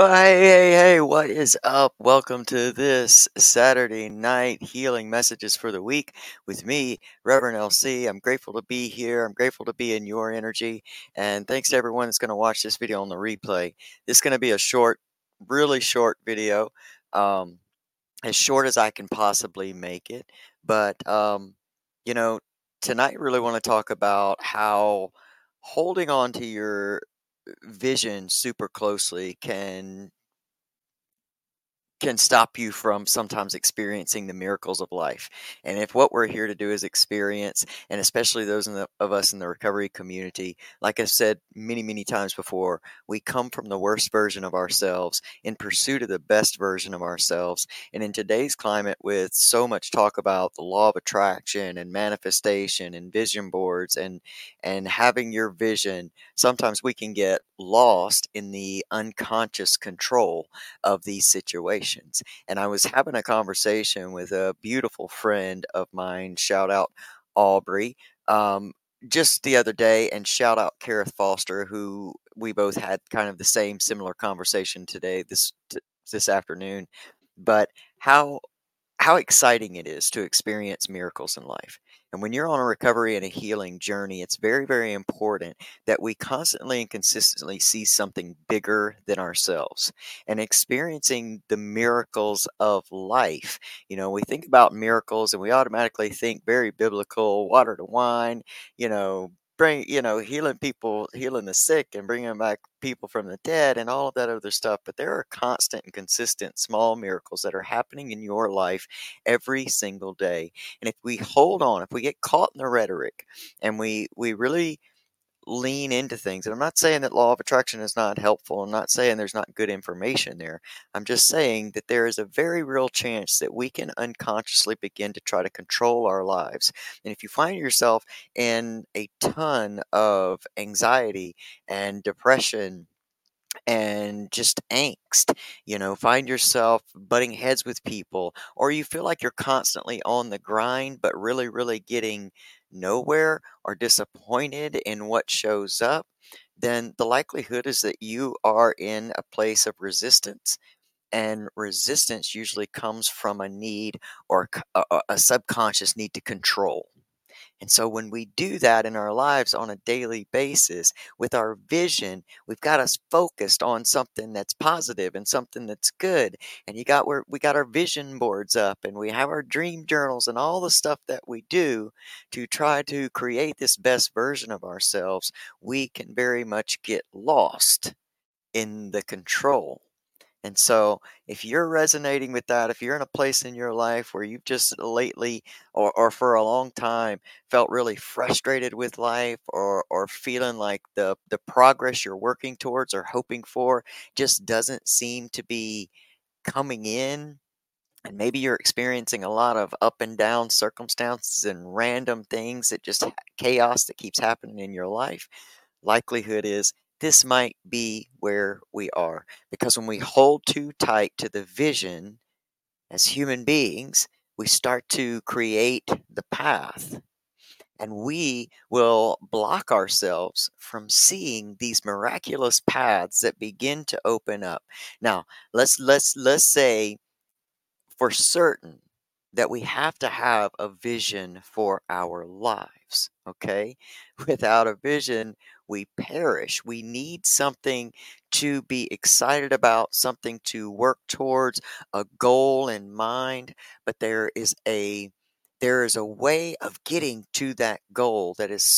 Well, hey, what is up? Welcome to this Saturday night healing messages for the week with me, Reverend LC. I'm grateful to be here. I'm grateful to be in your energy. And thanks to everyone that's going to watch this video on the replay. This is going to be a short, really short video, um, as short as I can possibly make it. But, you know, tonight, I really want to talk about how holding on to your vision super closely can stop you from sometimes experiencing the miracles of life. And if what we're here to do is experience, and especially those of us in the recovery community, like I've said many, many times before, we come from the worst version of ourselves in pursuit of the best version of ourselves. And in today's climate, with so much talk about the law of attraction and manifestation and vision boards and having your vision, sometimes we can get lost in the unconscious control of these situations. And I was having a conversation with a beautiful friend of mine, shout out Aubrey, um, just the other day, and shout out Kareth Foster, who we both had kind of the same similar conversation today, this afternoon. But how how exciting it is to experience miracles in life. And when you're on a recovery and a healing journey, it's very, very important that we constantly and consistently see something bigger than ourselves and experiencing the miracles of life. We think about miracles and we automatically think very biblical, water to wine, healing people, healing the sick and bringing back people from the dead and all of that other stuff. But there are constant and consistent small miracles that are happening in your life every single day. And if we hold on, if we get caught in the rhetoric and we really lean into things, and I'm not saying that law of attraction is not helpful. I'm not saying there's not good information there. I'm just saying that there is a very real chance that we can unconsciously begin to try to control our lives. And if you find yourself in a ton of anxiety and depression and just angst, find yourself butting heads with people, or you feel like you're constantly on the grind, but really, really getting nowhere or disappointed in what shows up, then the likelihood is that you are in a place of resistance. And resistance usually comes from a need or a subconscious need to control. And so when we do that in our lives on a daily basis with our vision, we've got us focused on something that's positive and something that's good. And we got our vision boards up and we have our dream journals and all the stuff that we do to try to create this best version of ourselves. We can very much get lost in the control. And so, if you're resonating with that, if you're in a place in your life where you've just lately or for a long time felt really frustrated with life, or feeling like the progress you're working towards or hoping for just doesn't seem to be coming in, and maybe you're experiencing a lot of up and down circumstances and random things that just chaos that keeps happening in your life, likelihood is this might be where we are. Because when we hold too tight to the vision as human beings, we start to create the path. And we will block ourselves from seeing these miraculous paths that begin to open up. Now, let's say for certain that we have to have a vision for our lives, okay? Without a vision, we perish. We need something to be excited about, something to work towards, a goal in mind, but there is a way of getting to that goal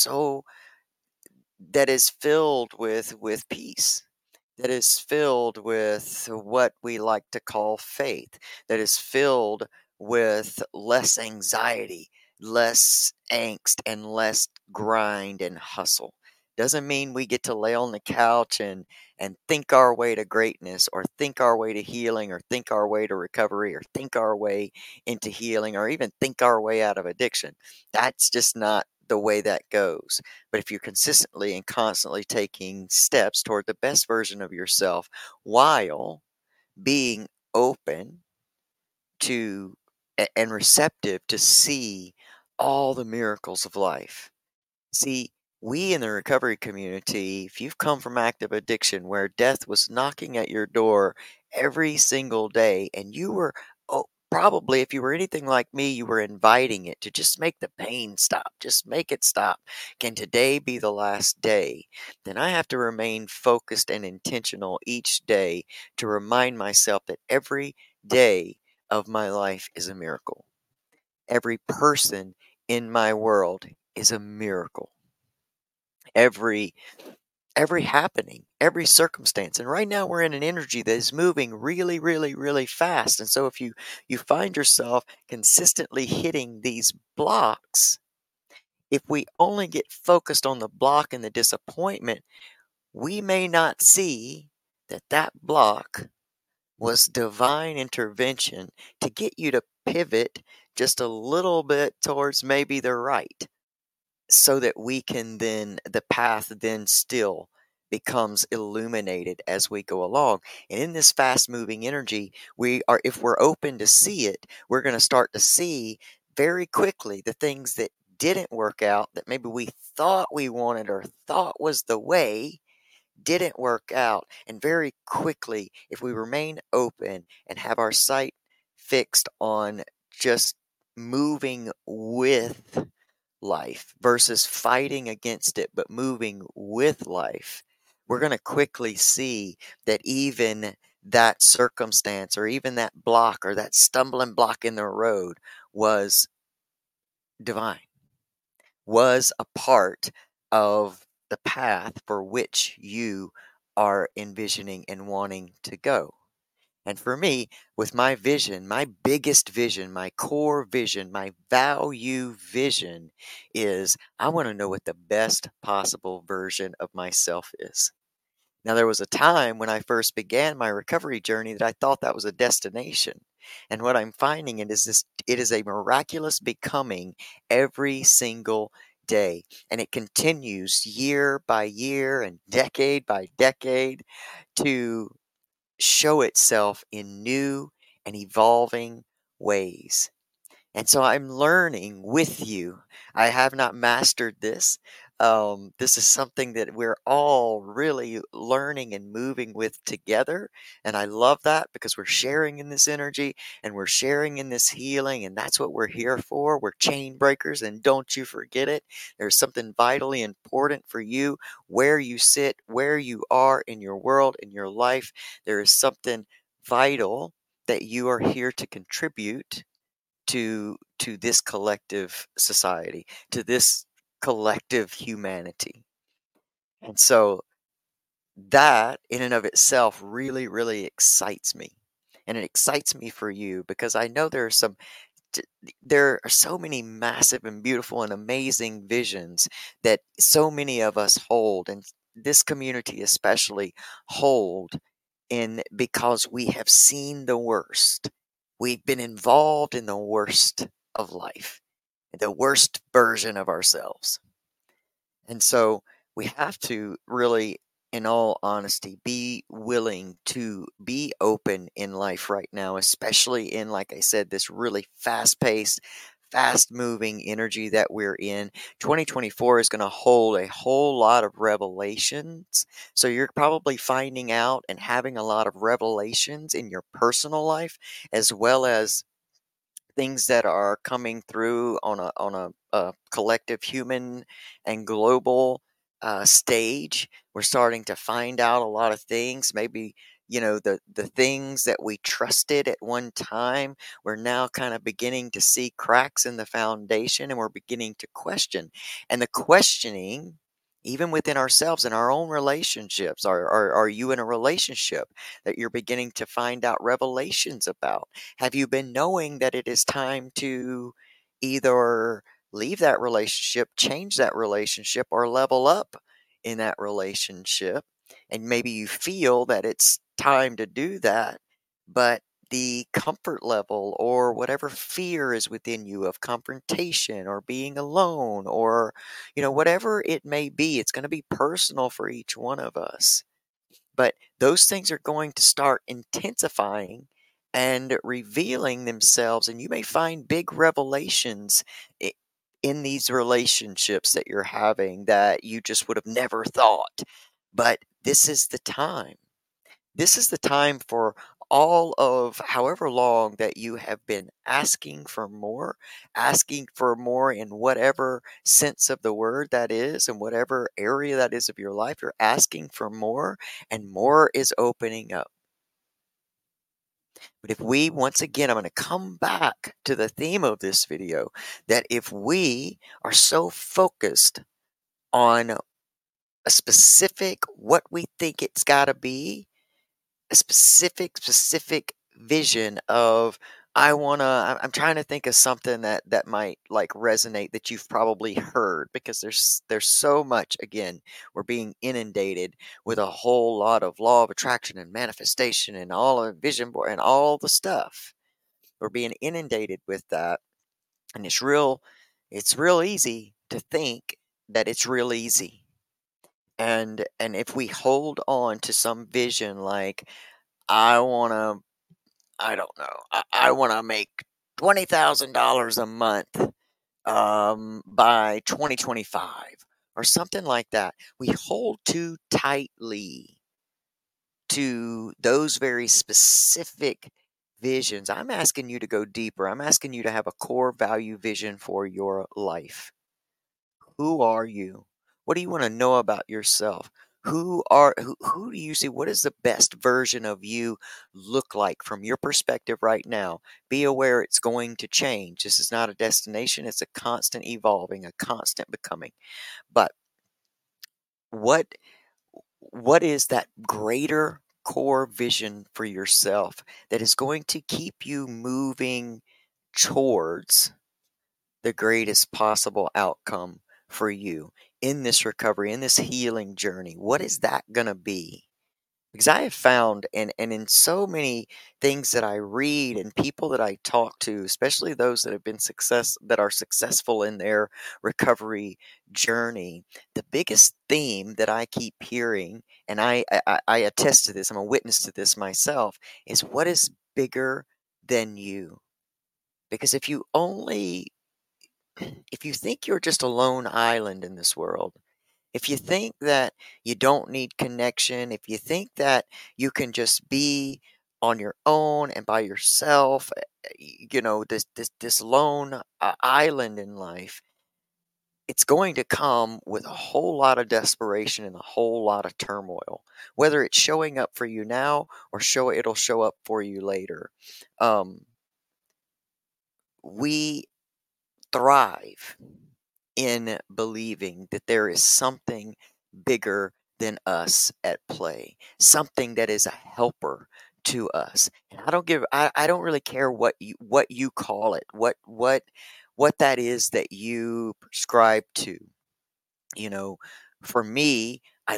that is filled with peace, that is filled with what we like to call faith, that is filled with less anxiety, less angst, and less grind and hustle. Doesn't mean we get to lay on the couch and think our way to greatness, or think our way to healing, or think our way to recovery, or think our way into healing, or even think our way out of addiction. That's just not the way that goes. But if you're consistently and constantly taking steps toward the best version of yourself while being open to and receptive to see all the miracles of life. See, we in the recovery community, if you've come from active addiction where death was knocking at your door every single day, and you were, oh, probably if you were anything like me, you were inviting it to just make the pain stop, just make it stop. Can today be the last day? Then I have to remain focused and intentional each day to remind myself that every day of my life is a miracle. Every person in my world is a miracle. Every every happening, every circumstance. And right now we're in an energy that is moving really, really, really fast. And so if you find yourself consistently hitting these blocks, if we only get focused on the block and the disappointment, we may not see that that block was divine intervention to get you to pivot just a little bit towards maybe the right, so that we can then the path then still becomes illuminated as we go along. And in this fast moving energy, we are, if we're open to see it, we're going to start to see very quickly the things that didn't work out, that maybe we thought we wanted or thought was the way, didn't work out. And very quickly, if we remain open and have our sight fixed on just moving with life versus fighting against it, but moving with life, we're going to quickly see that even that circumstance or even that block or that stumbling block in the road was divine, was a part of the path for which you are envisioning and wanting to go. And for me, with my vision, my biggest vision, my core vision, my value vision is I want to know what the best possible version of myself is. Now, there was a time when I first began my recovery journey that I thought that was a destination. And what I'm finding it is a miraculous becoming every single day. And it continues year by year and decade by decade to show itself in new and evolving ways. And so I'm learning with you. I have not mastered this. This is something that we're all really learning and moving with together. And I love that because we're sharing in this energy and we're sharing in this healing. And that's what we're here for. We're chain breakers. And don't you forget it. There's something vitally important for you where you sit, where you are in your world, in your life. There is something vital that you are here to contribute to this collective society, to this collective humanity. And so that in and of itself really, really excites me. And it excites me for you because I know there are so many massive and beautiful and amazing visions that so many of us hold, and this community especially hold, in because we have seen the worst. We've been involved in the worst of life, the worst version of ourselves. And so we have to really, in all honesty, be willing to be open in life right now, especially in, like I said, this really fast paced, fast moving energy that we're in. 2024 is going to hold a whole lot of revelations. So you're probably finding out and having a lot of revelations in your personal life, as well as things that are coming through on a collective human and global stage. We're starting to find out a lot of things. Maybe the things that we trusted at one time, we're now kind of beginning to see cracks in the foundation, and we're beginning to question. And the questioning, even within ourselves in our own relationships, are you in a relationship that you're beginning to find out revelations about? Have you been knowing that it is time to either leave that relationship, change that relationship, or level up in that relationship? And maybe you feel that it's time to do that, but the comfort level or whatever fear is within you of confrontation or being alone or, whatever it may be, it's going to be personal for each one of us. But those things are going to start intensifying and revealing themselves, and you may find big revelations in these relationships that you're having that you just would have never thought. But this is the time. This is the time for all of however long that you have been asking for more in whatever sense of the word that is, in whatever area that is of your life. You're asking for more, and more is opening up. But if we, once again, I'm going to come back to the theme of this video, that if we are so focused on a specific, what we think it's got to be, a specific vision of, I'm trying to think of something that might like resonate that you've probably heard, because there's so much. Again, we're being inundated with a whole lot of law of attraction and manifestation and all of vision board and all the stuff. We're being inundated with that, and it's real easy to think that it's real easy. And if we hold on to some vision like, I want to, I don't know, I want to make $20,000 a month by 2025 or something like that, we hold too tightly to those very specific visions. I'm asking you to go deeper. I'm asking you to have a core value vision for your life. Who are you? What do you want to know about yourself? Who do you see? What does the best version of you look like from your perspective right now? Be aware it's going to change. This is not a destination, it's a constant evolving, a constant becoming. But what what is that greater core vision for yourself that is going to keep you moving towards the greatest possible outcome for you in this recovery, in this healing journey? What is that going to be? Because I have found, and in so many things that I read and people that I talk to, especially those that have been that are successful in their recovery journey, the biggest theme that I keep hearing, and I attest to this, I'm a witness to this myself, is what is bigger than you? Because if you think you're just a lone island in this world, if you think that you don't need connection, if you think that you can just be on your own and by yourself, this lone island in life, it's going to come with a whole lot of desperation and a whole lot of turmoil. Whether it's showing up for you now or it'll show up for you later. We thrive in believing that there is something bigger than us at play, something that is a helper to us. And I don't really care what you call it, what that is that you prescribe to. You know, for me,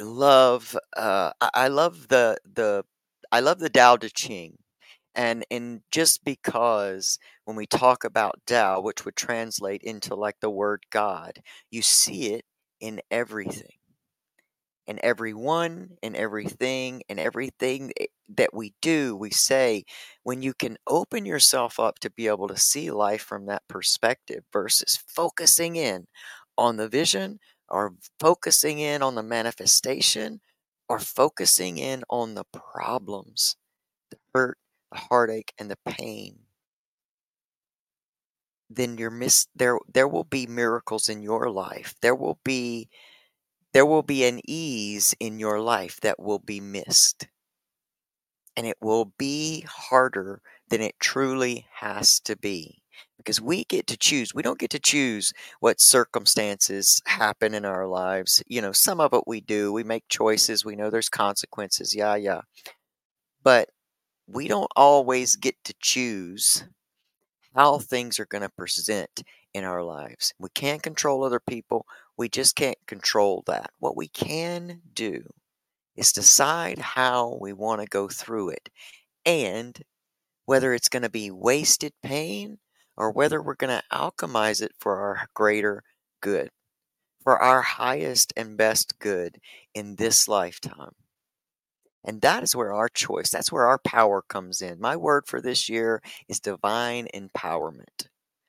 I love the Tao Te Ching. And just because when we talk about Tao, which would translate into like the word God, you see it in everything, in everyone, in everything that we do, we say. When you can open yourself up to be able to see life from that perspective versus focusing in on the vision, or focusing in on the manifestation, or focusing in on the problems, the hurt, the heartache, and the pain, then there will be miracles in your life. There will be an ease in your life that will be missed. And it will be harder than it truly has to be. Because we get to choose. We don't get to choose what circumstances happen in our lives. Some of it we do. We make choices. We know there's consequences. Yeah, yeah. But we don't always get to choose how things are going to present in our lives. We can't control other people. We just can't control that. What we can do is decide how we want to go through it, and whether it's going to be wasted pain or whether we're going to alchemize it for our greater good, for our highest and best good in this lifetime. And that is where our choice, that's where our power comes in. My word for this year is divine empowerment.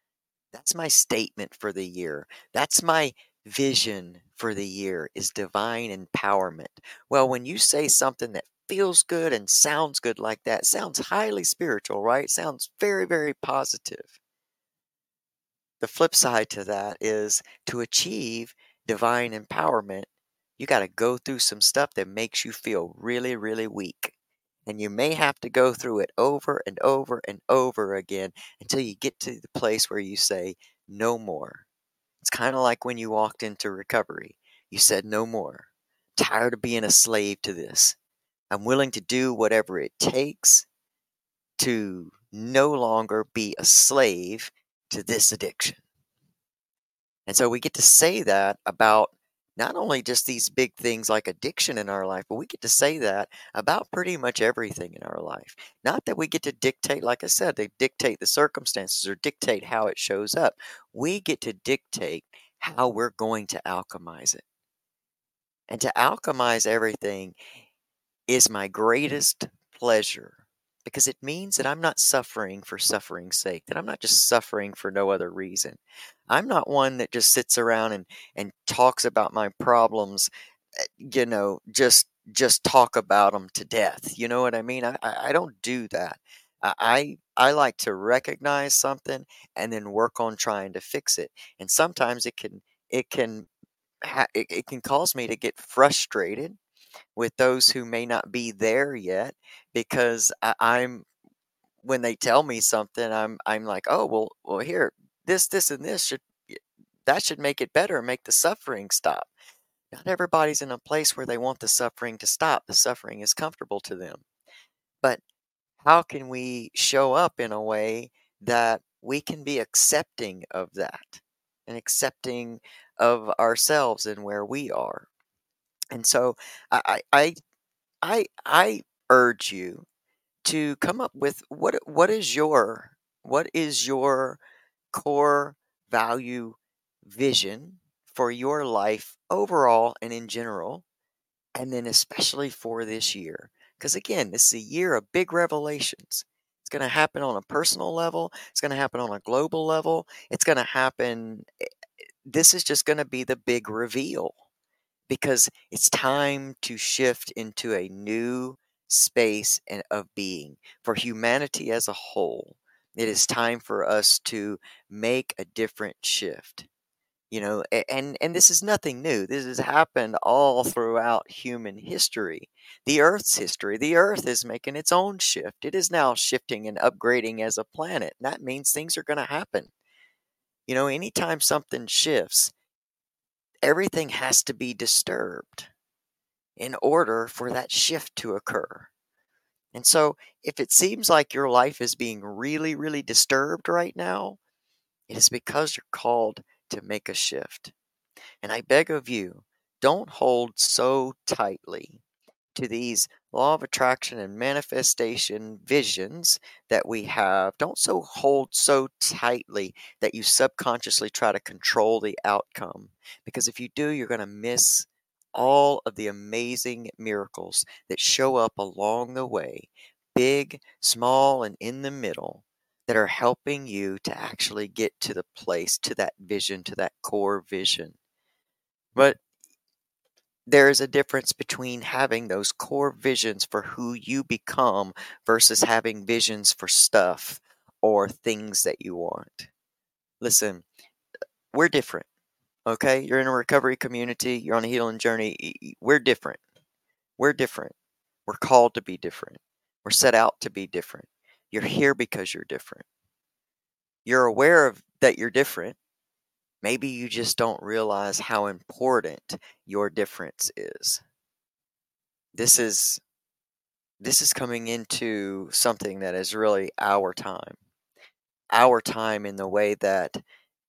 That's my statement for the year. That's my vision for the year is divine empowerment. Well, when you say something that feels good and sounds good like that, sounds highly spiritual, right? Sounds very, very positive. The flip side to that is to achieve divine empowerment, you got to go through some stuff that makes you feel really, really weak. And you may have to go through it over and over and over again until you get to the place where you say, no more. It's kind of like when you walked into recovery. You said, no more. Tired of being a slave to this. I'm willing to do whatever it takes to no longer be a slave to this addiction. And so we get to say that about not only just these big things like addiction in our life, but we get to say that about pretty much everything in our life. Not that we get to dictate, like I said, they dictate the circumstances or dictate how it shows up. We get to dictate how we're going to alchemize it. And to alchemize everything is my greatest pleasure because it means that I'm not suffering for suffering's sake, that I'm not just suffering for no other reason. I'm not one that just sits around and talks about my problems, just talk about them to death. You know what I mean? I don't do that. I like to recognize something and then work on trying to fix it. And sometimes it can cause me to get frustrated with those who may not be there yet because I'm when they tell me something, I'm like, oh well here this and this that should make it better, make the suffering stop. Not everybody's in a place where they want the suffering to stop. The suffering is comfortable to them. But how can we show up in a way that we can be accepting of that and accepting of ourselves and where we are? And so I I I urge you to come up with what is your core value vision for your life overall and in general, and then especially for this year. Because again, this is a year of big revelations. It's going to happen on a personal level. It's going to happen on a global level. It's going to happen. This is just going to be the big reveal because it's time to shift into a new space of being for humanity as a whole. It is time for us to make a different shift. And this is nothing new. This has happened all throughout human history, the Earth's history. The Earth is making its own shift. It is now shifting and upgrading as a planet. And that means things are going to happen. Anytime something shifts, everything has to be disturbed in order for that shift to occur. And so, if it seems like your life is being really, really disturbed right now, it is because you're called to make a shift. And I beg of you, don't hold so tightly to these law of attraction and manifestation visions that we have. Don't hold so tightly that you subconsciously try to control the outcome. Because if you do, you're going to miss all of the amazing miracles that show up along the way, big, small, and in the middle, that are helping you to actually get to the place, to that vision, to that core vision. But there is a difference between having those core visions for who you become versus having visions for stuff or things that you want. Listen, we're different, okay? You're in a recovery community, you're on a healing journey. We're different. We're different. We're called to be different. We're set out to be different. You're here because you're different. You're aware of that you're different. Maybe you just don't realize how important your difference is. This is coming into something that is really our time. Our time in the way that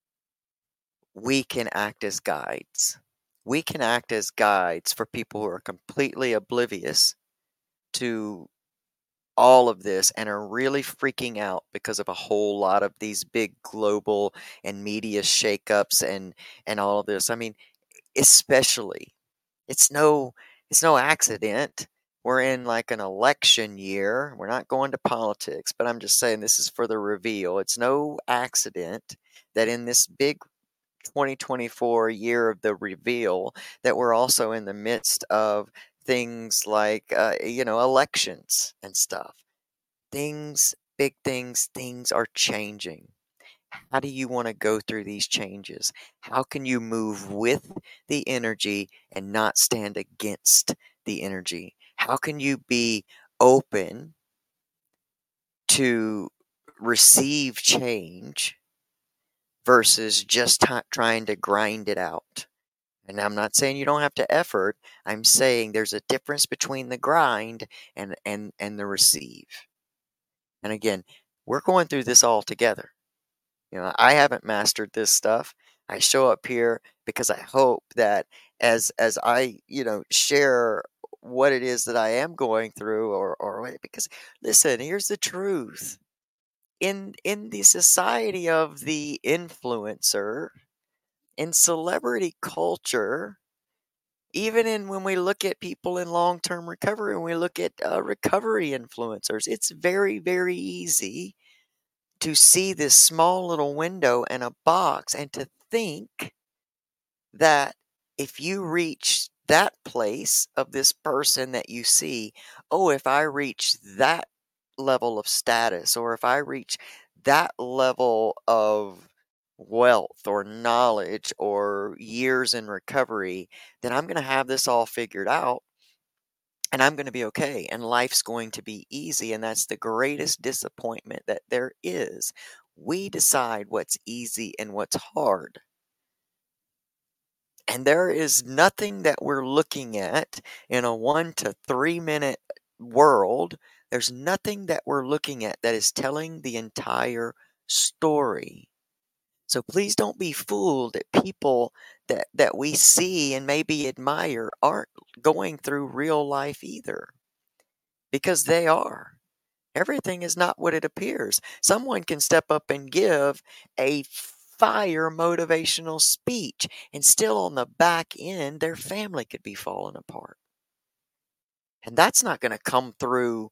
we can act as guides. We can act as guides for people who are completely oblivious to all of this and are really freaking out because of a whole lot of these big global and media shakeups and all of this. I mean, especially it's no accident we're in like an election year. We're not going to politics, but I'm just saying this is for the reveal. It's no accident that in this big 2024 year of the reveal that we're also in the midst of things like elections and stuff. Big things are changing. How do you want to go through these changes? How can you move with the energy and not stand against the energy? How can you be open to receive change versus just trying to grind it out? And I'm not saying you don't have to effort. I'm saying there's a difference between the grind and the receive. And again, we're going through this all together. I haven't mastered this stuff. I show up here because I hope that as I, share what it is that I am going through because listen, here's the truth. In the society of the influencer, in celebrity culture, even when we look at people in long-term recovery and we look at recovery influencers, it's very, very easy to see this small little window and a box and to think that if you reach that place of this person that you see, oh, if I reach that level of status or if I reach that level of wealth or knowledge or years in recovery, then I'm going to have this all figured out and I'm going to be okay and life's going to be easy. And that's the greatest disappointment that there is. We decide what's easy and what's hard. And there is nothing that we're looking at in a 1 to 3 minute world. There's nothing that we're looking at that is telling the entire story. So please don't be fooled that people that we see and maybe admire aren't going through real life either. Because they are. Everything is not what it appears. Someone can step up and give a fire motivational speech, and still on the back end, their family could be falling apart. And that's not going to come through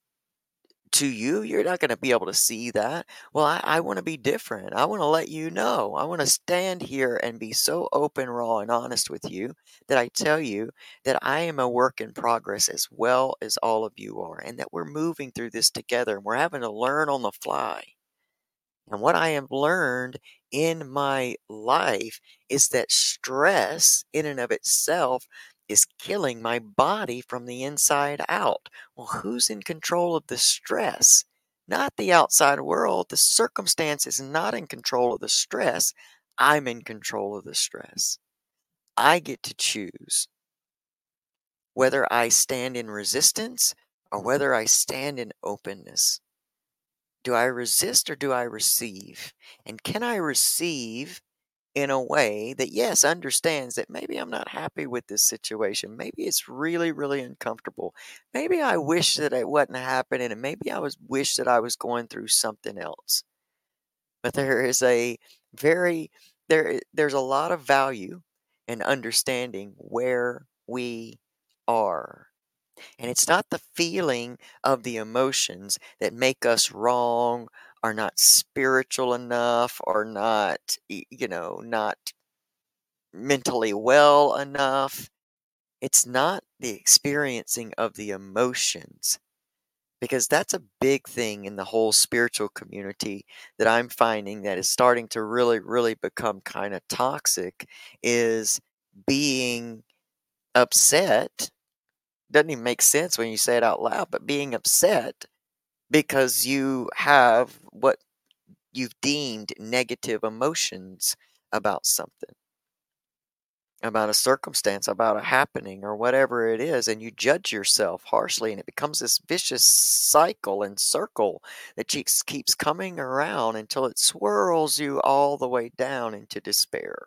to you. You're not going to be able to see that. Well, I want to be different. I want to let you know. I want to stand here and be so open, raw, and honest with you that I tell you that I am a work in progress as well as all of you are, and that we're moving through this together and we're having to learn on the fly. And what I have learned in my life is that stress in and of itself is killing my body from the inside out. Well, who's in control of the stress? Not the outside world. The circumstance is not in control of the stress. I'm in control of the stress. I get to choose whether I stand in resistance or whether I stand in openness. Do I resist or do I receive? And can I receive in a way that, yes, understands that maybe I'm not happy with this situation. Maybe it's really, really uncomfortable. Maybe I wish that it wasn't happening, and maybe wish that I was going through something else. But there is a there's a lot of value in understanding where we are. And it's not the feeling of the emotions that make us wrong, or not spiritual enough, or not, not mentally well enough. It's not the experiencing of the emotions, because that's a big thing in the whole spiritual community that I'm finding that is starting to really, really become kind of toxic, is being upset. Doesn't even make sense when you say it out loud, but being upset because you have what you've deemed negative emotions about something, about a circumstance, about a happening, or whatever it is, and you judge yourself harshly, and it becomes this vicious cycle and circle that keeps coming around until it swirls you all the way down into despair.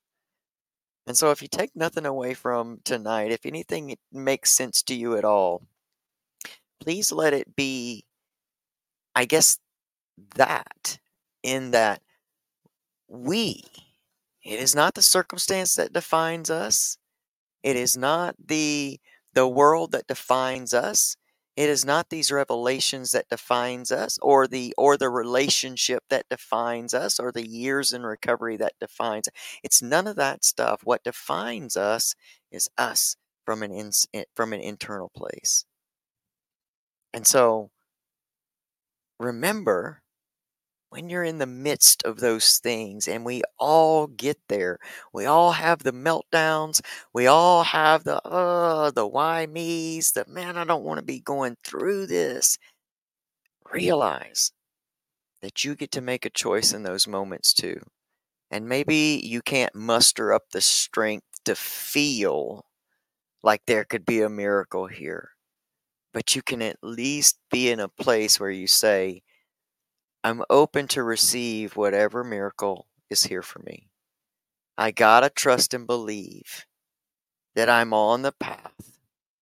And so if you take nothing away from tonight, if anything makes sense to you at all, please let it be, I guess, that in that it is not the circumstance that defines us. It is not the The world that defines us, it is not these revelations that defines us, or the relationship that defines us, or the years in recovery that defines. It's none of that stuff. What defines us is us from an internal place. And so remember, when you're in the midst of those things, and we all get there, we all have the meltdowns, we all have the why me's, the man, I don't want to be going through this. Realize that you get to make a choice in those moments too. And maybe you can't muster up the strength to feel like there could be a miracle here, but you can at least be in a place where you say, I'm open to receive whatever miracle is here for me. I gotta trust and believe that I'm on the path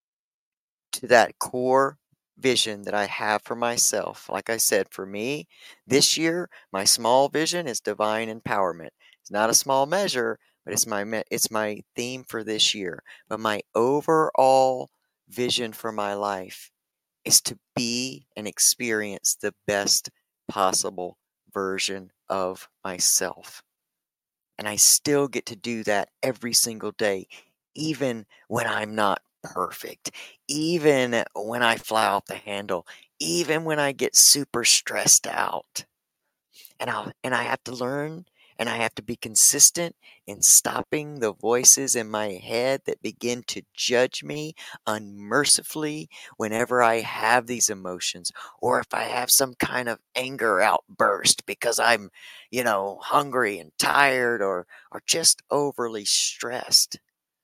to that core vision that I have for myself. Like I said, for me, this year, my small vision is divine empowerment. It's not a small measure, but it's my theme for this year. But my overall vision for my life is to be and experience the best possible version of myself. And I still get to do that every single day, even when I'm not perfect, even when I fly off the handle, even when I get super stressed out. And I have to learn, and I have to be consistent in stopping the voices in my head that begin to judge me unmercifully whenever I have these emotions, or if I have some kind of anger outburst because I'm, hungry and tired, or just overly stressed.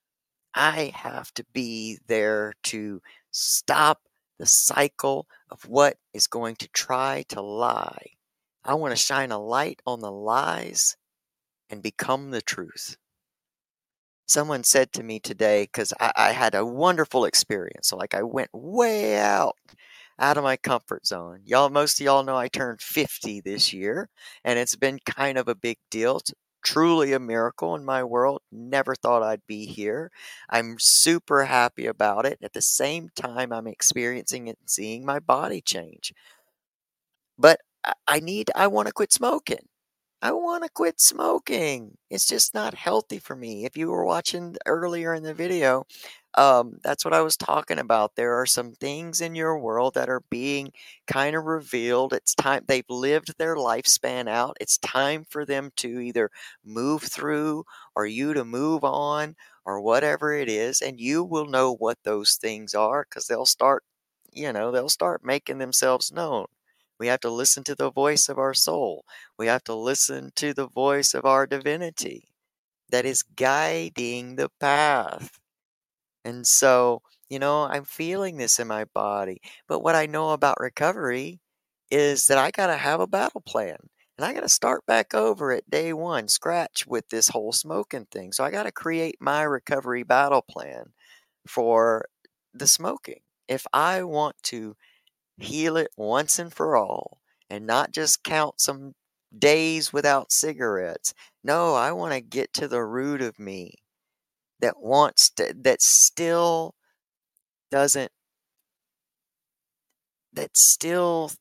I have to be there to stop the cycle of what is going to try to lie. I want to shine a light on the lies and become the truth. Someone said to me today, because I had a wonderful experience. So, like, I went way out of my comfort zone. Most of y'all know I turned 50 this year, and it's been kind of a big deal. It's truly a miracle in my world. Never thought I'd be here. I'm super happy about it. At the same time, I'm experiencing it and seeing my body change. But I want to quit smoking. I want to quit smoking. It's just not healthy for me. If you were watching earlier in the video, that's what I was talking about. There are some things in your world that are being kind of revealed. It's time they've lived their lifespan out. It's time for them to either move through, or you to move on, or whatever it is. And you will know what those things are, because they'll start making themselves known. We have to listen to the voice of our soul. We have to listen to the voice of our divinity that is guiding the path. And so, I'm feeling this in my body. But what I know about recovery is that I got to have a battle plan. And I got to start back over at day one, scratch with this whole smoking thing. So I got to create my recovery battle plan for the smoking. If I want to heal it once and for all, and not just count some days without cigarettes. No, I want to get to the root of me that still doesn't, that still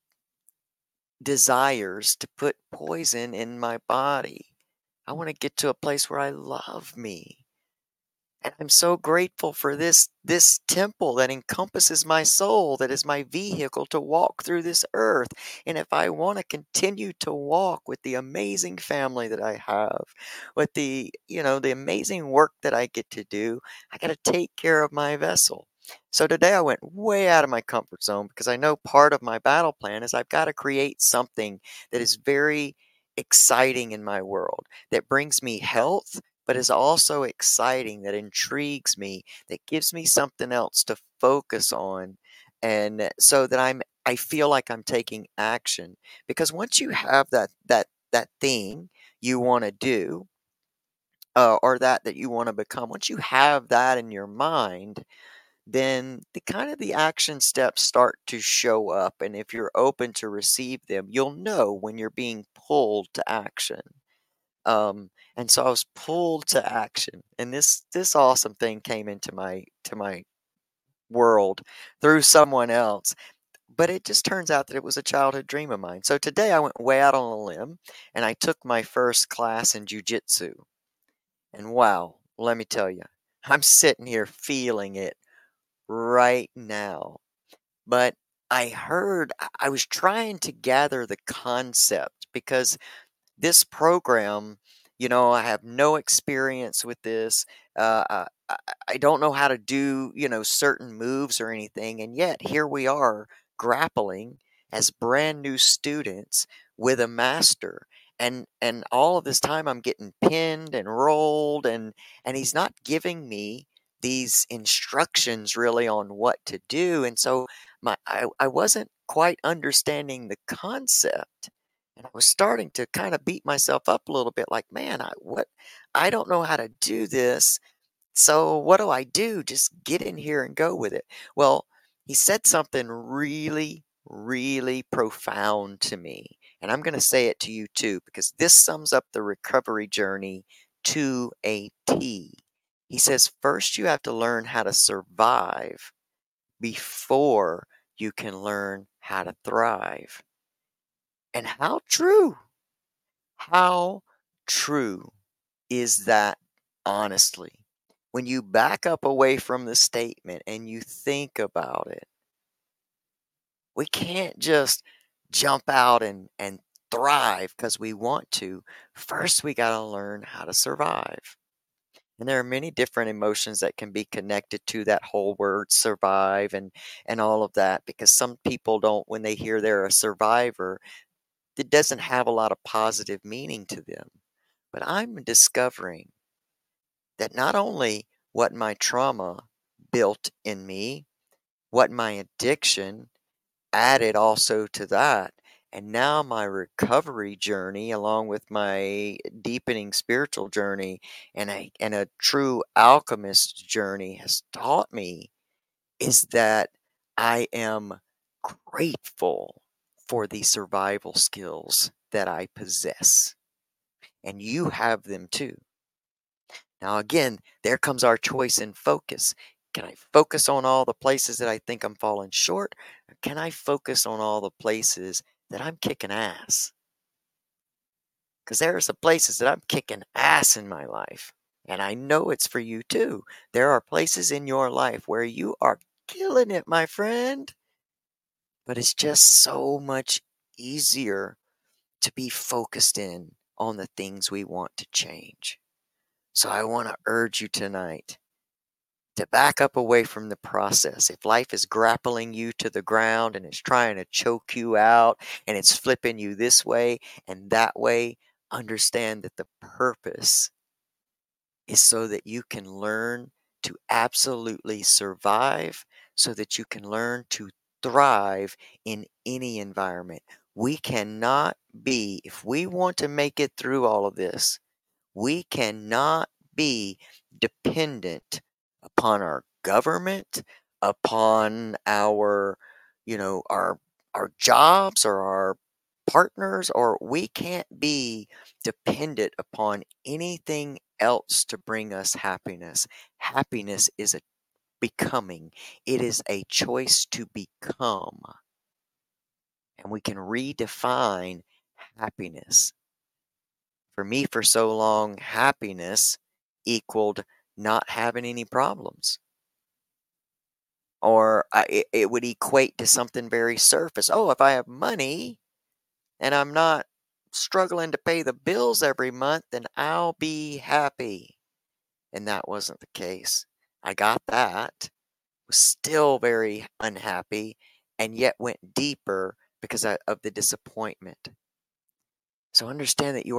desires to put poison in my body. I want to get to a place where I love me. And I'm so grateful for this temple that encompasses my soul, that is my vehicle to walk through this earth. And if I want to continue to walk with the amazing family that I have, with the amazing work that I get to do, I got to take care of my vessel. So today I went way out of my comfort zone, because I know part of my battle plan is I've got to create something that is very exciting in my world, that brings me health, but is also exciting, that intrigues me, that gives me something else to focus on, and so that I feel like I'm taking action. Because once you have that thing you want to do, or that you want to become, once you have that in your mind, then the action steps start to show up. And if you're open to receive them, you'll know when you're being pulled to action. And so I was pulled to action, and this awesome thing came into my world through someone else. But it just turns out that it was a childhood dream of mine. So today I went way out on a limb and I took my first class in jujitsu. And wow, let me tell you, I'm sitting here feeling it right now. But I was trying to gather the concept because this program, I have no experience with this. I don't know how to do, certain moves or anything. And yet here we are grappling as brand new students with a master. And all of this time I'm getting pinned and rolled and he's not giving me these instructions really on what to do. And so I wasn't quite understanding the concept. And I was starting to kind of beat myself up a little bit like, man, I don't know how to do this. So what do I do? Just get in here and go with it. Well, he said something really, really profound to me. And I'm going to say it to you too, because this sums up the recovery journey to a T. He says, first you have to learn how to survive before you can learn how to thrive. And how true! How true is that, honestly? When you back up away from the statement and you think about it, we can't just jump out and thrive because we want to. First, we got to learn how to survive. And there are many different emotions that can be connected to that whole word survive and all of that because some people don't, when they hear they're a survivor, it doesn't have a lot of positive meaning to them. But I'm discovering that not only what my trauma built in me, what my addiction added also to that, and now my recovery journey, along with my deepening spiritual journey and a true alchemist journey, has taught me is that I am grateful for the survival skills that I possess. And you have them too. Now, again, there comes our choice and focus. Can I focus on all the places that I think I'm falling short? Or can I focus on all the places that I'm kicking ass? Because there are some places that I'm kicking ass in my life. And I know it's for you too. There are places in your life where you are killing it, my friend. But it's just so much easier to be focused in on the things we want to change. So I want to urge you tonight to back up away from the process. If life is grappling you to the ground and it's trying to choke you out and it's flipping you this way and that way, understand that the purpose is so that you can learn to absolutely survive, so that you can learn to thrive in any environment. We cannot be, if we want to make it through all of this, we cannot be dependent upon our government, upon our jobs or our partners, or we can't be dependent upon anything else to bring us happiness. Happiness is a becoming. It is a choice to become. And we can redefine happiness. For me, for so long, happiness equaled not having any problems. Or it would equate to something very surface. Oh, if I have money and I'm not struggling to pay the bills every month, then I'll be happy. And that wasn't the case. I got that, was still very unhappy, and yet went deeper because of the disappointment. So understand that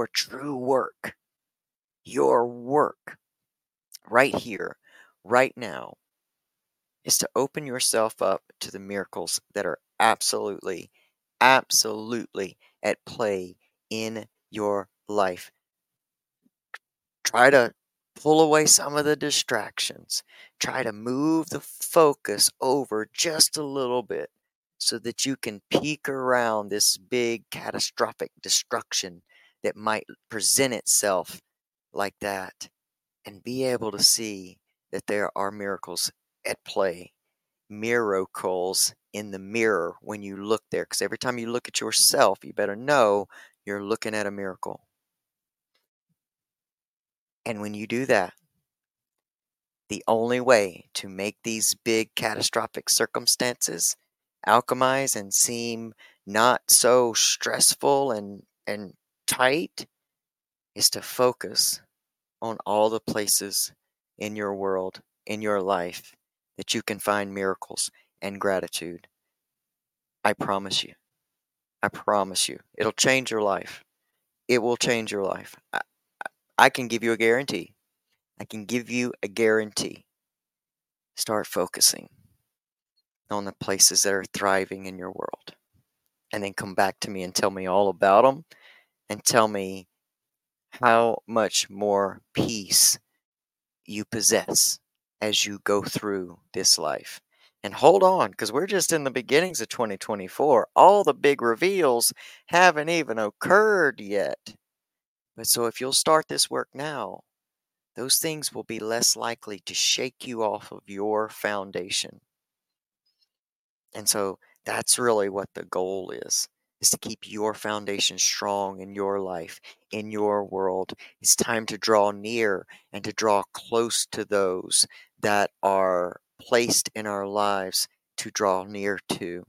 your work right here, right now, is to open yourself up to the miracles that are absolutely, absolutely at play in your life. Try to pull away some of the distractions. Try to move the focus over just a little bit so that you can peek around this big catastrophic destruction that might present itself like that and be able to see that there are miracles at play. miracles in the mirror when you look there. Because every time you look at yourself, you better know you're looking at a miracle. And when you do that, the only way to make these big catastrophic circumstances alchemize and seem not so stressful and tight is to focus on all the places in your world, in your life, that you can find miracles and gratitude. I promise you. I promise you. It'll change your life. It will change your life. I can give you a guarantee. I can give you a guarantee. Start focusing on the places that are thriving in your world. And then come back to me and tell me all about them and tell me how much more peace you possess as you go through this life. And hold on, because we're just in the beginnings of 2024. All the big reveals haven't even occurred yet. But so if you'll start this work now, those things will be less likely to shake you off of your foundation. And so that's really what the goal is to keep your foundation strong in your life, in your world. It's time to draw near and to draw close to those that are placed in our lives to draw near to.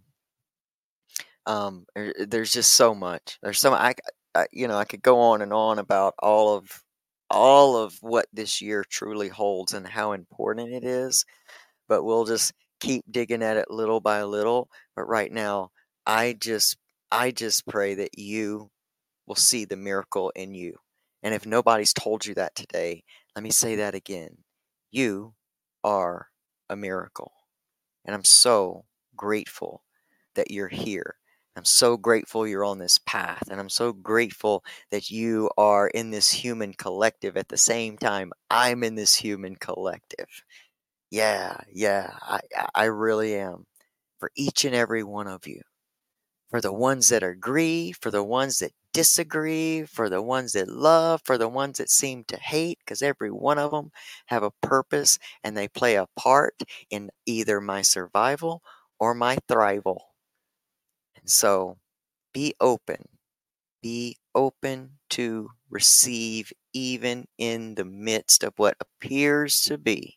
There's just so much. There's so much. I could go on and on about all of what this year truly holds and how important it is, but we'll just keep digging at it little by little. But right now, I just I just pray that you will see the miracle in you. And if nobody's told you that today, let me say that again. You are a miracle. And I'm so grateful that you're here. I'm so grateful you're on this path. And I'm so grateful that you are in this human collective at the same time I'm in this human collective. Yeah, I really am. For each and every one of you. For the ones that agree, for the ones that disagree, for the ones that love, for the ones that seem to hate, because every one of them have a purpose and they play a part in either my survival or my thrival. And so be open. Be open to receive even in the midst of what appears to be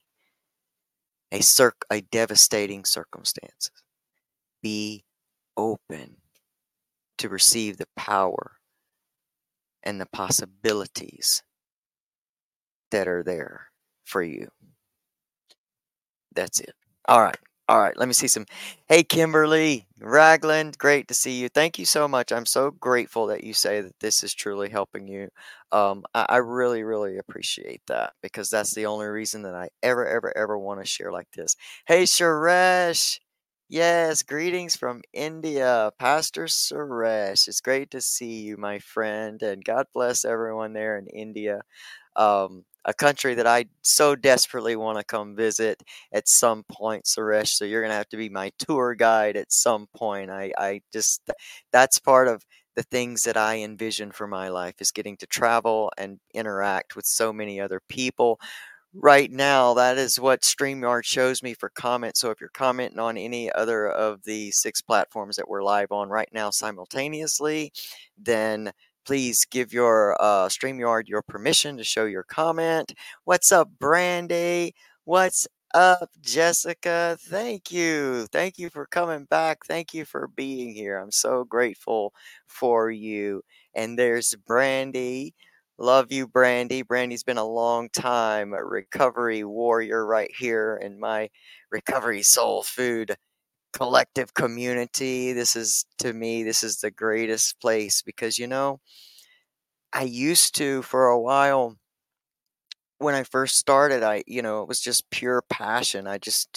a devastating circumstance. Be open to receive the power and the possibilities that are there for you. That's it. All right. All right. Let me see some. Hey, Kimberly Ragland. Great to see you. Thank you so much. I'm so grateful that you say that this is truly helping you. I really, really appreciate that because that's the only reason that I ever want to share like this. Hey, Suresh. Yes, greetings from India, Pastor Suresh. It's great to see you, my friend, and God bless everyone there in India. A country that I so desperately want to come visit at some point, Suresh. So you're gonna have to be my tour guide at some point. I just that's part of the things that I envision for my life is getting to travel and interact with so many other people. Right now, that is what StreamYard shows me for comments. So if you're commenting on any other of the 6 platforms that we're live on right now simultaneously, then please give your StreamYard your permission to show your comment. What's up, Brandy? What's up, Jessica? Thank you. Thank you for coming back. Thank you for being here. I'm so grateful for you. And there's Brandy. Love you, Brandy. Brandy's been a long time a recovery warrior right here in my recovery soul food collective community. To me, this is the greatest place because, I used to, for a while, when I first started, it was just pure passion.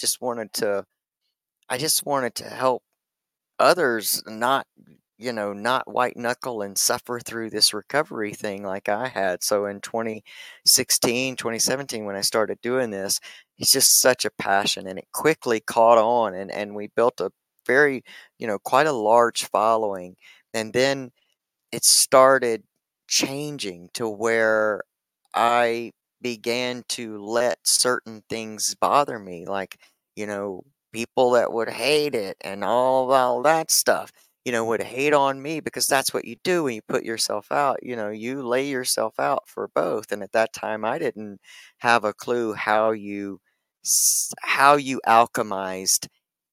I just wanted to help others not white knuckle and suffer through this recovery thing like I had. So in 2016, 2017, when I started doing this, it's just such a passion and it quickly caught on and we built a very, quite a large following. And then it started changing to where I began to let certain things bother me, like, you know, people that would hate it and all that stuff, would hate on me because that's what you do when you put yourself out. You lay yourself out for both. And at that time, I didn't have a clue how you alchemized.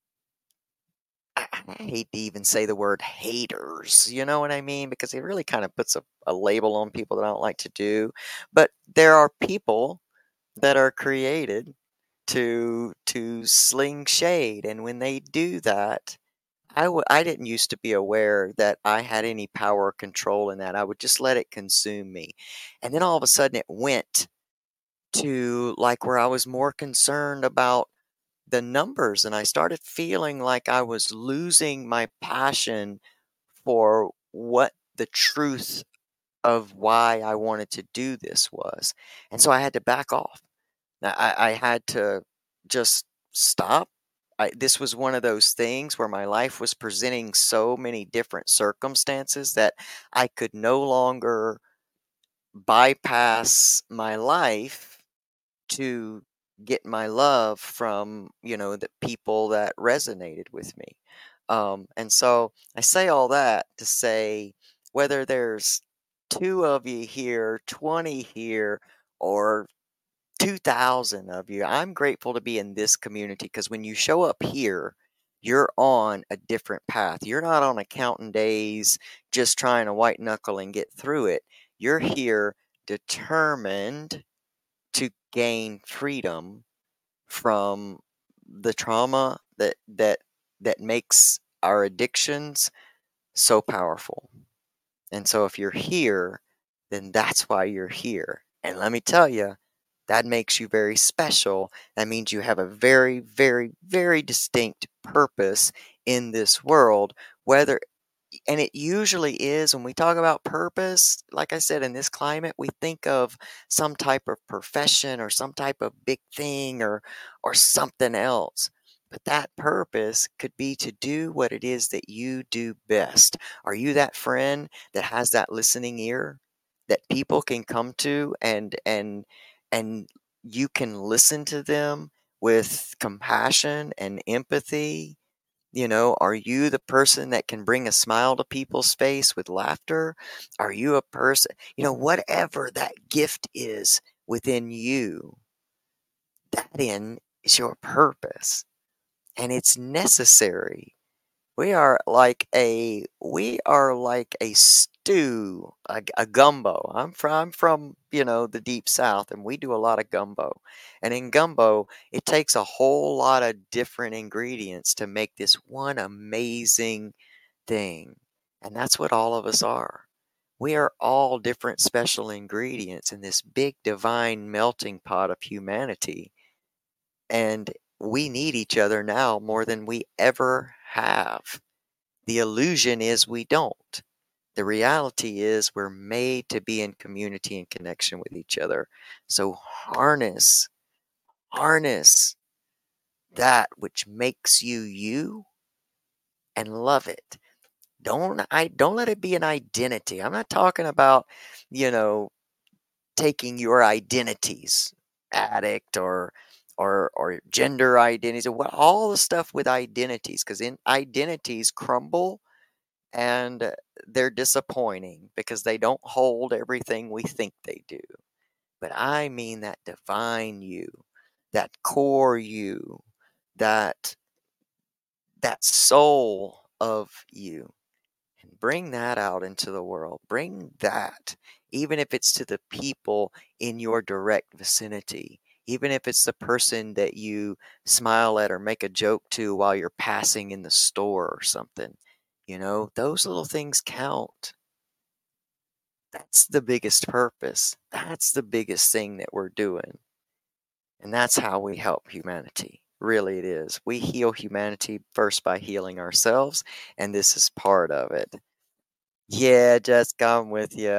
I hate to even say the word haters, you know what I mean? Because it really kind of puts a label on people that I don't like to do. But there are people that are created to sling shade, and when they do that, I didn't used to be aware that I had any power or control in that. I would just let it consume me. And then all of a sudden it went to like where I was more concerned about the numbers, and I started feeling like I was losing my passion for what the truth of why I wanted to do this was. And so I had to back off. I had to just stop. This was one of those things where my life was presenting so many different circumstances that I could no longer bypass my life to get my love from, the people that resonated with me. And so I say all that to say whether there's two of you here, 20 here, or 2,000 of you, I'm grateful to be in this community because when you show up here, you're on a different path. You're not on accounting days just trying to white knuckle and get through it. You're here determined to gain freedom from the trauma that makes our addictions so powerful. And so if you're here, then that's why you're here. And let me tell you, that makes you very special. That means you have a very, very, very distinct purpose in this world, whether and it usually is when we talk about purpose, like I said, in this climate, we think of some type of profession or some type of big thing or something else. But that purpose could be to do what it is that you do best. Are you that friend that has that listening ear that people can come to and you can listen to them with compassion and empathy? Are you the person that can bring a smile to people's face with laughter? Are you a person, whatever that gift is within you, that is your purpose, and it's necessary. We are like a stew, a gumbo. I'm from the deep south, and we do a lot of gumbo. And in gumbo, it takes a whole lot of different ingredients to make this one amazing thing. And that's what all of us are. We are all different special ingredients in this big divine melting pot of humanity. And we need each other now more than we ever have. The illusion is we don't. The reality is we're made to be in community and connection with each other. So harness that which makes you you and love it. Don't let it be an identity. I'm not talking about, you know, taking your identities, addict or gender identities, or all the stuff with identities, because in identities crumble and they're disappointing because they don't hold everything we think they do. But I mean that divine you, that core you, that that soul of you. And bring that out into the world. Bring that, even if it's to the people in your direct vicinity, even if it's the person that you smile at or make a joke to while you're passing in the store or something. Those little things count. That's the biggest purpose. That's the biggest thing that we're doing. And that's how we help humanity. Really, it is. We heal humanity first by healing ourselves, and this is part of it. Yeah, Jessica, I'm with you.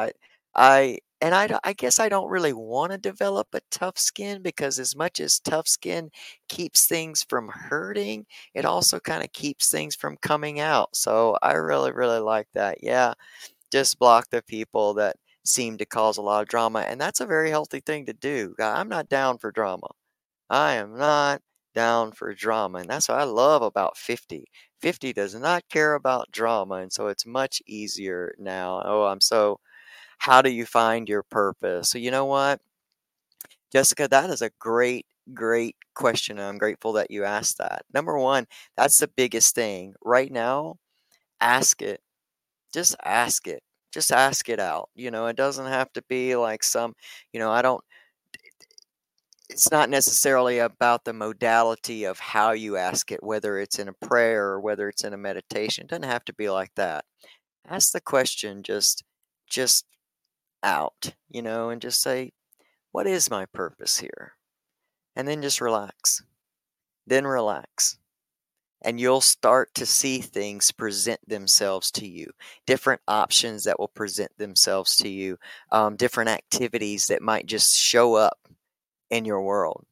I guess I don't really want to develop a tough skin because as much as tough skin keeps things from hurting, it also kind of keeps things from coming out. So I really, really like that. Yeah, just block the people that seem to cause a lot of drama, and that's a very healthy thing to do. I'm not down for drama. I am not down for drama. And that's what I love about 50. 50 does not care about drama. And so it's much easier now. Oh, how do you find your purpose? So, you know what, Jessica, that is a great, great question. And I'm grateful that you asked that. Number one, that's the biggest thing. Right now, ask it. Just ask it. Just ask it out. It doesn't have to be like I don't, it's not necessarily about the modality of how you ask it, whether it's in a prayer or whether it's in a meditation. It doesn't have to be like that. Ask the question just out, and just say, what is my purpose here? And then just relax. Then relax. And you'll start to see things present themselves to you, different options that will present themselves to you, different activities that might just show up in your world,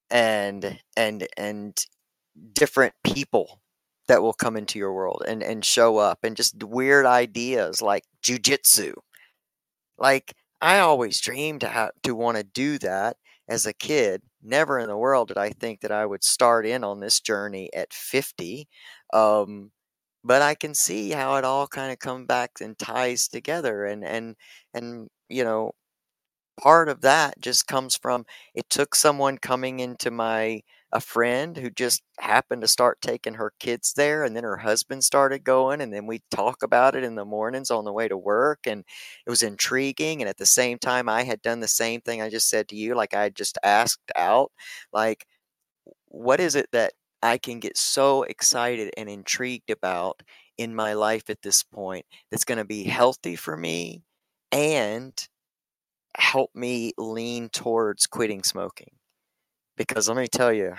and different people that will come into your world and show up, and just weird ideas like jujitsu. Like, I always dreamed to want to do that as a kid. Never in the world did I think that I would start in on this journey at 50. Um, but I can see how it all kind of comes back and ties together, and part of that just comes from, it took someone coming into a friend who just happened to start taking her kids there, and then her husband started going, and then we talk about it in the mornings on the way to work, and it was intriguing. And at the same time, I had done the same thing I just said to you. Like, I just asked out, like, what is it that I can get so excited and intrigued about in my life at this point that's going to be healthy for me and help me lean towards quitting smoking? Because let me tell you,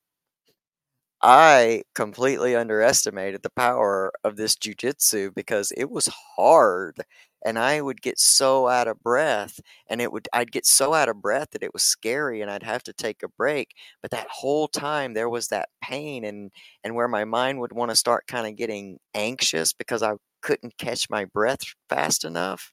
I completely underestimated the power of this jujitsu because it was hard, and I would get so out of breath, and I'd get so out of breath that it was scary, and I'd have to take a break. But that whole time there was that pain, and where my mind would want to start kind of getting anxious because I couldn't catch my breath fast enough.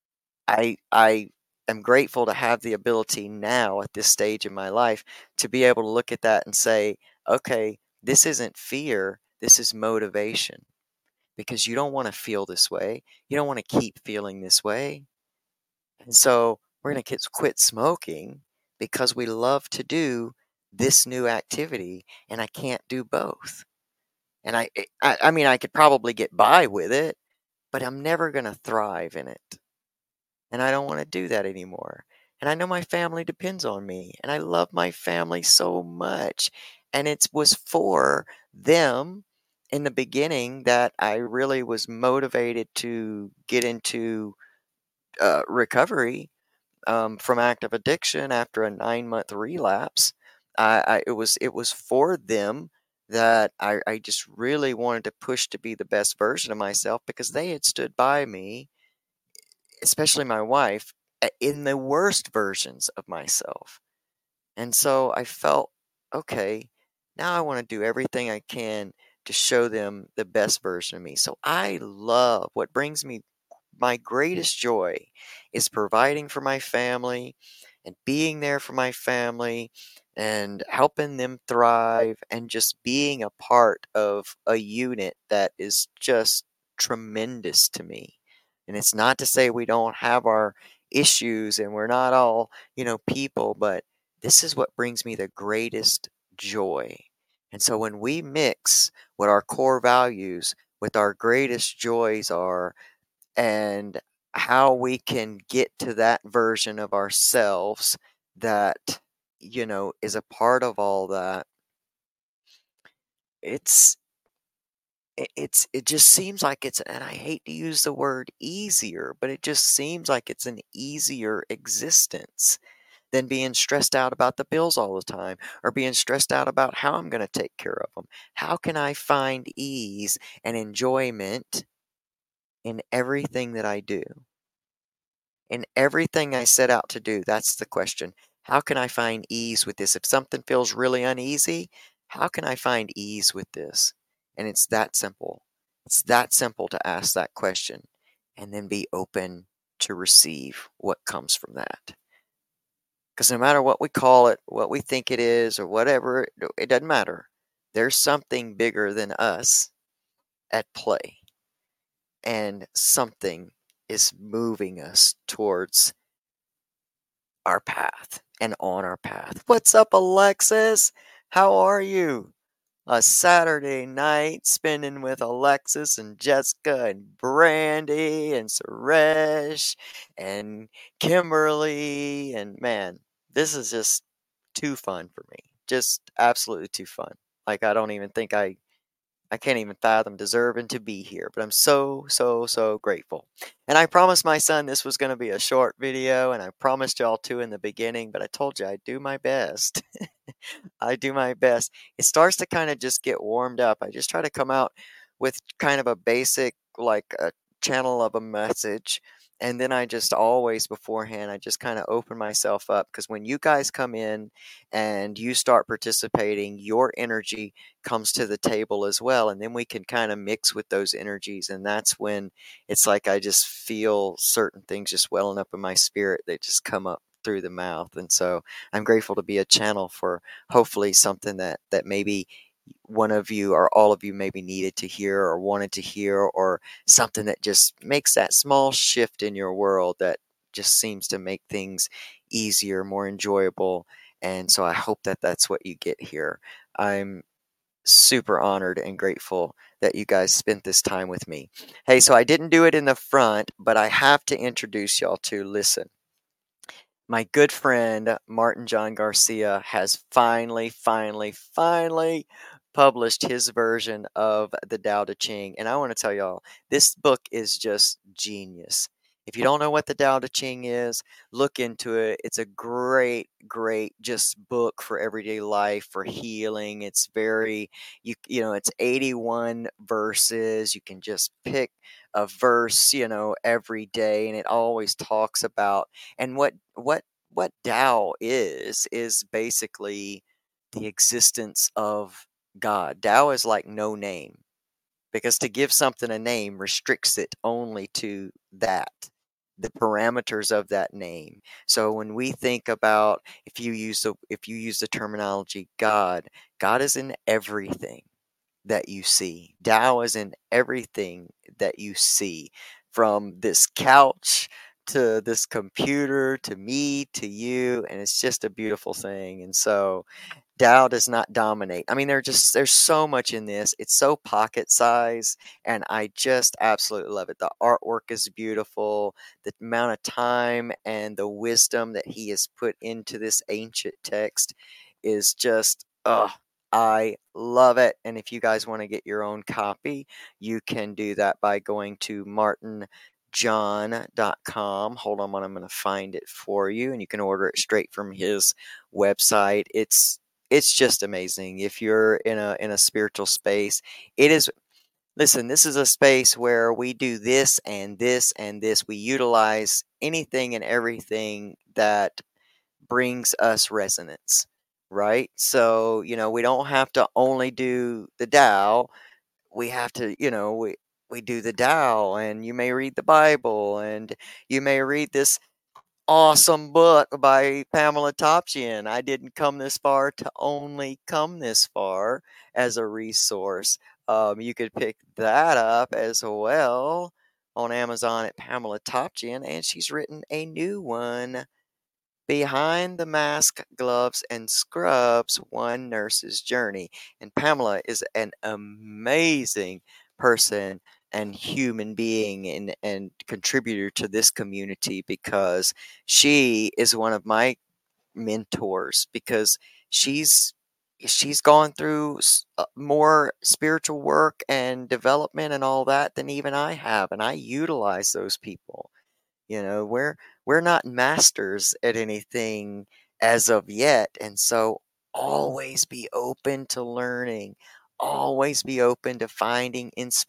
I am grateful to have the ability now at this stage in my life to be able to look at that and say, okay, this isn't fear, this is motivation. Because you don't want to feel this way. You don't want to keep feeling this way. And so we're going to quit smoking because we love to do this new activity, and I can't do both. And I mean, I could probably get by with it, but I'm never going to thrive in it. And I don't want to do that anymore. And I know my family depends on me, and I love my family so much. And it was for them in the beginning that I really was motivated to get into recovery from active addiction after a 9-month relapse. It was for them that I just really wanted to push to be the best version of myself, because they had stood by me, especially my wife, in the worst versions of myself. And so I felt, okay, now I want to do everything I can to show them the best version of me. So I love, what brings me my greatest joy is providing for my family and being there for my family and helping them thrive, and just being a part of a unit that is just tremendous to me. And it's not to say we don't have our issues and we're not all, people, but this is what brings me the greatest joy. And so when we mix what our core values with our greatest joys are, and how we can get to that version of ourselves that, is a part of all that, it's it just seems like it's, and I hate to use the word easier, but it just seems like it's an easier existence than being stressed out about the bills all the time, or being stressed out about how I'm going to take care of them. How can I find ease and enjoyment in everything that I do? In everything I set out to do, that's the question. How can I find ease with this? If something feels really uneasy, how can I find ease with this? And it's that simple. It's that simple to ask that question and then be open to receive what comes from that. Because no matter what we call it, what we think it is, or whatever, it doesn't matter. There's something bigger than us at play, and something is moving us towards our path and on our path. What's up, Alexis? How are you? A Saturday night spending with Alexis and Jessica and Brandy and Suresh and Kimberly. And man, this is just too fun for me. Just absolutely too fun. Like, I don't even think I can't even fathom deserving to be here, but I'm so, so, so grateful. And I promised my son this was going to be a short video, and I promised y'all too in the beginning, but I told you I'd do my best. I do my best. It starts to kind of just get warmed up. I just try to come out with kind of a basic, like a channel of a message. And then I just always beforehand, I just kind of open myself up, because when you guys come in and you start participating, your energy comes to the table as well. And then we can kind of mix with those energies. And that's when it's like I just feel certain things just welling up in my spirit. They just come up through the mouth. And so I'm grateful to be a channel for hopefully something that maybe one of you or all of you maybe needed to hear or wanted to hear, or something that just makes that small shift in your world that just seems to make things easier, more enjoyable. And so I hope that that's what you get here. I'm super honored and grateful that you guys spent this time with me. Hey, so I didn't do it in the front, but I have to introduce y'all to, listen, my good friend Martin John Garcia has finally published his version of the Tao Te Ching. And I want to tell y'all, this book is just genius. If you don't know what the Tao Te Ching is, look into it. It's a great just book for everyday life, for healing. It's very, you know, it's 81 verses. You can just pick a verse, you know, every day, and it always talks about, and what Tao is basically the existence of God. Tao is like no name, because to give something a name restricts it only to that, the parameters of that name. So when we think about, if you use the terminology God, God is in everything that you see. Tao is in everything that you see, from this couch to this computer to me to you, and it's just a beautiful thing. And so Tao does not dominate. I mean, there's so much in this. It's so pocket size, and I just absolutely love it. The artwork is beautiful. The amount of time and the wisdom that he has put into this ancient text is just, I love it. And if you guys want to get your own copy, you can do that by going to martinjohn.com. Hold on, I'm going to find it for you, and you can order it straight from his website. It's just amazing. If you're in a spiritual space, it is. Listen, this is a space where we do this and this and this. We utilize anything and everything that brings us resonance, right? So, you know, we don't have to only do the Tao. We have to, you know, we do the Tao, and you may read the Bible, and you may read this awesome book by Pamela Topchian. I didn't come this far to only come this far as a resource. You could pick that up as well on Amazon at Pamela Topchian, and she's written a new one, Behind the Mask, Gloves, and Scrubs, One Nurse's Journey. And Pamela is an amazing person and human being, and contributor to this community, because she is one of my mentors, because she's gone through more spiritual work and development and all that than even I have, and I utilize those people. You know, we're not masters at anything as of yet, and so always be open to learning. Always be open to finding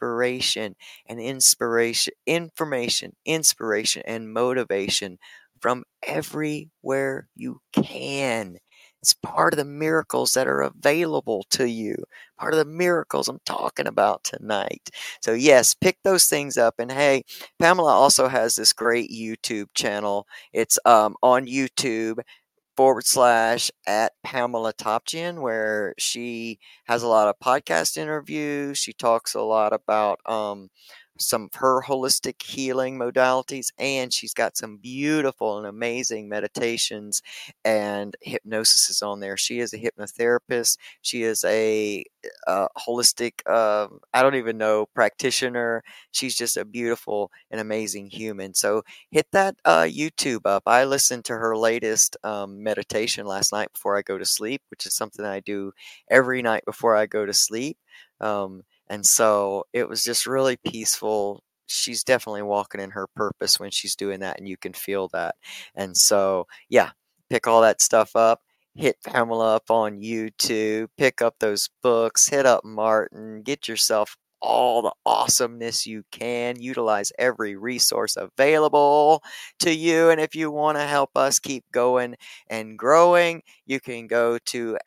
information, inspiration, and motivation from everywhere you can. It's part of the miracles that are available to you, part of the miracles I'm talking about tonight. So yes, pick those things up. And hey, Pamela also has this great YouTube channel. It's on YouTube. / at Pamela Topchian, where she has a lot of podcast interviews. She talks a lot about some of her holistic healing modalities, and she's got some beautiful and amazing meditations and hypnosis on there. She is a hypnotherapist. She is a holistic, I don't even know, practitioner. She's just a beautiful and amazing human. So hit that YouTube up. I listened to her latest meditation last night before I go to sleep, which is something I do every night before I go to sleep. And so it was just really peaceful. She's definitely walking in her purpose when she's doing that, and you can feel that. And so, yeah, pick all that stuff up. Hit Pamela up on YouTube. Pick up those books. Hit up Martin. Get yourself all the awesomeness you can. Utilize every resource available to you. And if you want to help us keep going and growing, you can go to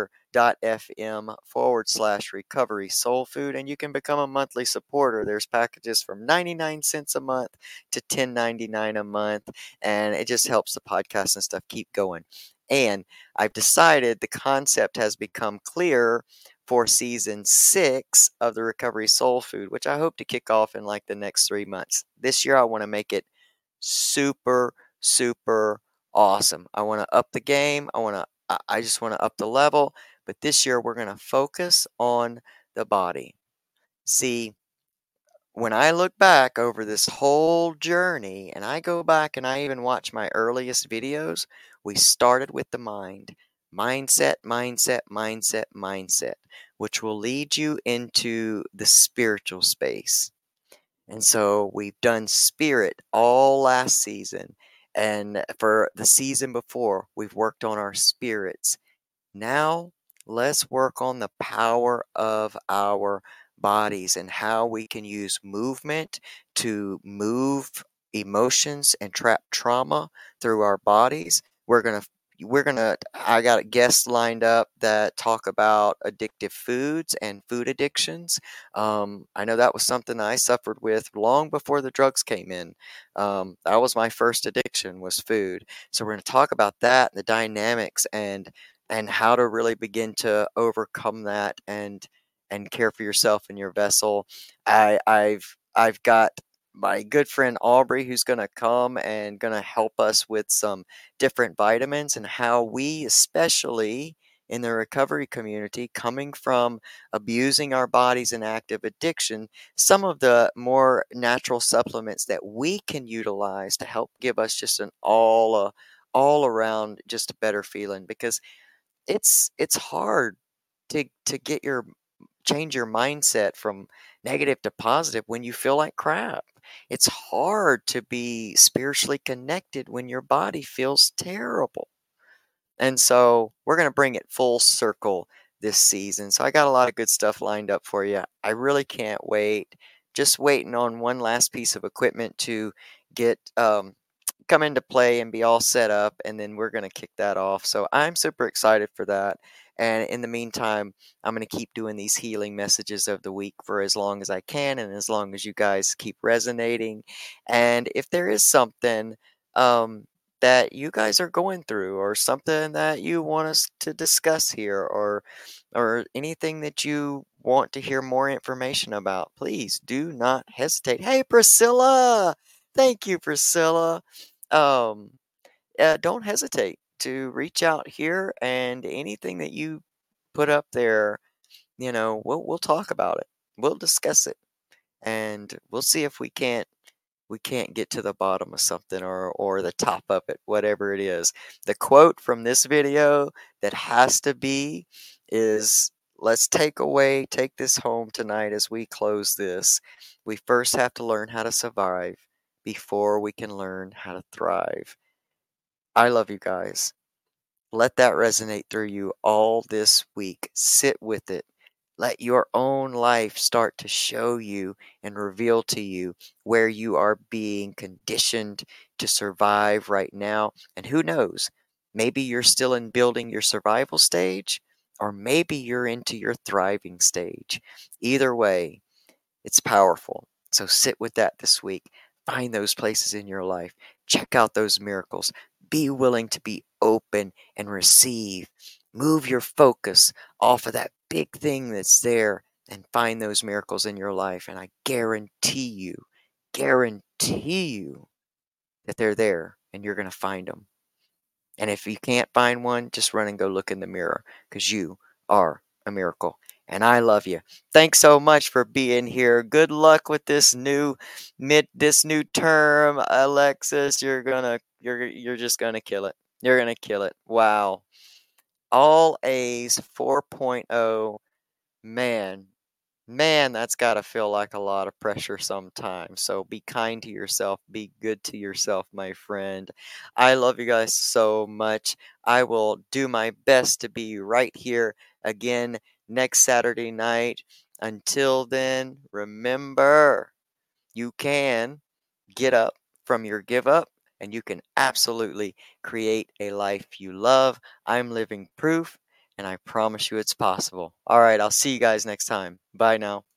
anchor.fm/recovery soul food, and you can become a monthly supporter. There's packages from 99 cents a month to $10.99 a month, and it just helps the podcast and stuff keep going. And I've decided the concept has become clear for season 6 of the Recovery Soul Food, which I hope to kick off in like the next 3 months. This year, I want to make it super, super awesome. I want to up the game. I just want to up the level. But this year, we're going to focus on the body. See, when I look back over this whole journey, and I go back and I even watch my earliest videos, we started with the mind. Mindset, mindset, mindset, mindset, which will lead you into the spiritual space. And so we've done spirit all last season. And for the season before, we've worked on our spirits. Now, let's work on the power of our bodies and how we can use movement to move emotions and trap trauma through our bodies. I got guests lined up that talk about addictive foods and food addictions. I know that was something I suffered with long before the drugs came in. That was my first addiction, was food. So we're going to talk about that, the dynamics, and how to really begin to overcome that and care for yourself and your vessel. I've got my good friend Aubrey, who's going to come and going to help us with some different vitamins and how we, especially in the recovery community, coming from abusing our bodies in active addiction, some of the more natural supplements that we can utilize to help give us just an all around just a better feeling, because it's hard to get your change your mindset from negative to positive when you feel like crap. It's hard to be spiritually connected when your body feels terrible. And so we're going to bring it full circle this season. So I got a lot of good stuff lined up for you. I really can't wait. Just waiting on one last piece of equipment to get come into play and be all set up, and then we're going to kick that off. So I'm super excited for that. And in the meantime, I'm going to keep doing these healing messages of the week for as long as I can, and as long as you guys keep resonating. And if there is something that you guys are going through, or something that you want us to discuss here, or anything that you want to hear more information about, please do not hesitate. Hey, Priscilla! Thank you, Priscilla. Um, don't hesitate to reach out here, and anything that you put up there, we'll talk about it. We'll discuss it, and we'll see if we can't get to the bottom of something, or the top of it, whatever it is. The quote from this video that has to be is, let's take this home tonight as we close this. We first have to learn how to survive before we can learn how to thrive. I love you guys. Let that resonate through you all this week. Sit with it. Let your own life start to show you and reveal to you where you are being conditioned to survive right now. And who knows, maybe you're still in building your survival stage, or maybe you're into your thriving stage. Either way, it's powerful. So sit with that this week. Find those places in your life. Check out those miracles. Be willing to be open and receive. Move your focus off of that big thing that's there and find those miracles in your life. And I guarantee you that they're there and you're going to find them. And if you can't find one, just run and go look in the mirror because you are a miracle. And I love you. Thanks so much for being here. Good luck with this new term, Alexis. You're just gonna kill it. You're gonna kill it. Wow. All A's 4.0. Man, that's got to feel like a lot of pressure sometimes. So be kind to yourself. Be good to yourself, my friend. I love you guys so much. I will do my best to be right here again next Saturday night. Until then, remember, you can get up from your give up and you can absolutely create a life you love. I'm living proof and I promise you it's possible. All right, I'll see you guys next time. Bye now.